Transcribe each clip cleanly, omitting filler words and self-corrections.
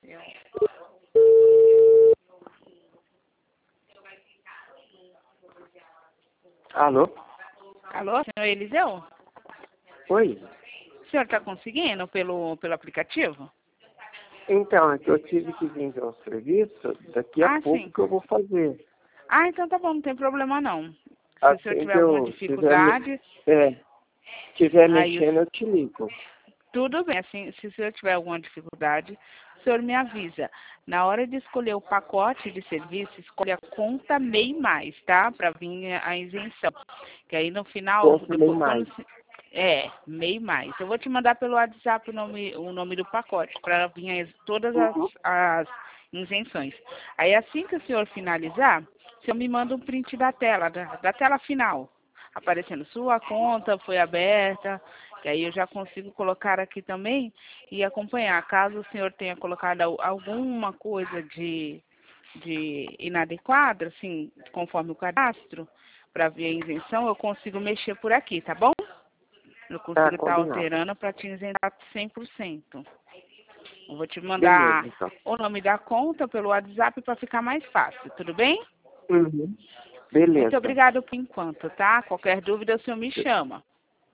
Alô? Alô, senhor Eliseu? Oi? O senhor está conseguindo pelo aplicativo? Então, é que eu tive que vir de um serviço, daqui a pouco Sim. que eu vou fazer. Ah, então tá bom, não tem problema não. Se o senhor Assim tiver que alguma eu dificuldade, estiver aí mexendo, eu te ligo. tudo bem. Assim, se o senhor tiver alguma dificuldade, o senhor me avisa. Na hora de escolher o pacote de serviço, escolha a conta MEI mais, tá? Para vir a isenção. Que aí no final, Confirmei mais. MEI mais. Eu vou te mandar pelo WhatsApp o nome do pacote, para vir todas Uhum. as isenções. Aí assim que o senhor finalizar, o senhor me manda um print da tela, da tela final, aparecendo sua conta foi aberta, que aí eu já consigo colocar aqui também e acompanhar. Caso o senhor tenha colocado alguma coisa de inadequado, assim, conforme o cadastro, para ver a isenção, eu consigo mexer por aqui, tá bom? Eu consigo estar Combinado. alterando para te isentar 100%. Eu vou te Beleza, mandar então. o nome da conta pelo WhatsApp para ficar mais fácil, tudo bem? Uhum. Muito Beleza. obrigada por enquanto, tá? Qualquer dúvida, o senhor me chama.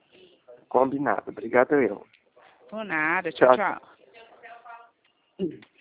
Combinado. Obrigado eu. Por nada, tchau, tchau. Tchau.